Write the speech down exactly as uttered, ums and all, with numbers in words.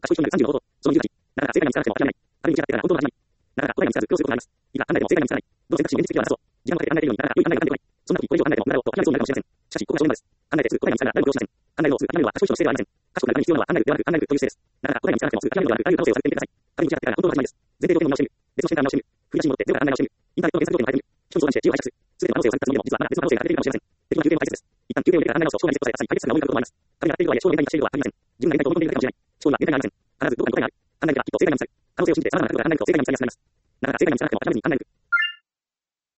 賢い人になるさんじゅうの方法、その理由だし、なかなか正解が見つからなくても諦めない。ある意味違ってから本当の話になる。なかなか答えが見つからず苦労することがあります。いざ考えても正解が見つからない。どの選択肢も現実的ではなさそう。時間をかけて考えているようになかなか良い考えが浮かんでこない。そんな時これ以上考えても無駄だろうと諦めそうになるかもしれません。しかし、ここが正念場です。考えてすぐ答えが見つかるなら誰も苦労しません。考えるのをすぐ諦めるのは賢い人の姿勢ではありません。賢くなるために必要なのは考えるではなく考えるという姿勢です。なかなか答えが見つからなくてもすぐ諦めるのではなく、ある可能性を探ってみてください。仮に違ってから本当の始まりです。前提条件の見直してみる。別の視点から見直してみる。振り出しに戻ってゼロから考え直してみる。インターネットの検索条件を変えてみる。人に相談して知恵を拝借する。すべての可能性を探ったつもりでも、実はまだ別の可能性が出ているかもしれません。適当な休憩も大切です。一旦休憩を入れてから考え直すと、将来に絶対解決策が思い浮かぶと思います。彼がやっているとはいえ、将来限界に達しているとは限りません。自分が限界と思い込んでいるだけかもしれない。将来は限界がありません。必ずどこかに答えがある。考えればきっと正解が見つかる。可能性を信じてさまざまな角度から考えると正解が見つかりやすくなります。なかなか正解が見つからなくても諦めずに考える。